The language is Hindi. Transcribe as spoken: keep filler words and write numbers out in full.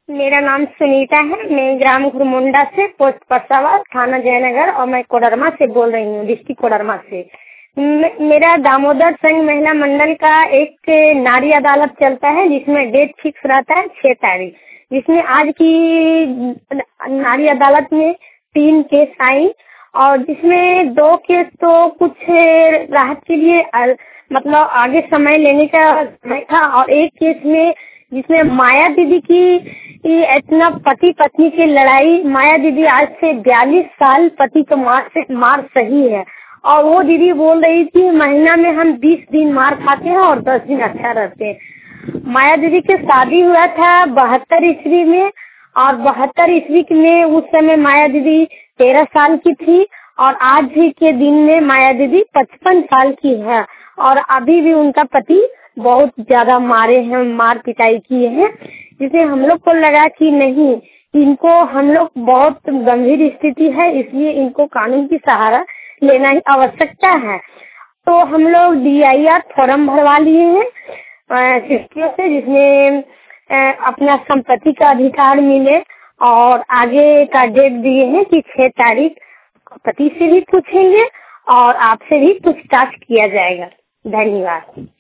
मेरा नाम सुनीता है। मैं ग्राम घुरमुंडा से, पोस्ट परसावाद, थाना जयनगर, और मैं कोडरमा से बोल रही हूँ, डिस्ट्रिक्ट कोडरमा से। मे- मेरा दामोदर संघ महिला मंडल का एक नारी अदालत चलता है, जिसमें डेट फिक्स रहता है छह तारीख, जिसमें आज की नारी अदालत में तीन केस आई, और जिसमें दो केस तो कुछ राहत के लिए अ, मतलब आगे समय लेने का समय था, और एक केस में जिसमें माया दीदी की कि इतना पति पत्नी की लड़ाई, माया दीदी आज से बयालीस साल पति को मार से मार सही है, और वो दीदी बोल रही थी महीना में हम बीस दिन मार खाते हैं और दस दिन अच्छा रहते हैं। माया दीदी की शादी हुआ था बहत्तर ईस्वी में, और बहत्तर ईस्वी में उस समय माया दीदी तेरह साल की थी, और आज ही के दिन में माया दीदी पचपन साल की है, और अभी भी उनका पति बहुत ज्यादा मारे हैं, मार पिटाई की है, जिसे हम लोग को लगा कि नहीं, इनको हम लोग बहुत गंभीर स्थिति है, इसलिए इनको कानून की सहारा लेना ही आवश्यकता है। तो हम लोग डी आई आर फॉर्म भरवा लिए हैं शिष्टियों से, जिसमें अ, अपना संपत्ति का अधिकार मिले, और आगे का डेट दिए हैं कि छह तारीख पति से भी पूछेंगे और आपसे भी पूछताछ किया जाएगा। धन्यवाद।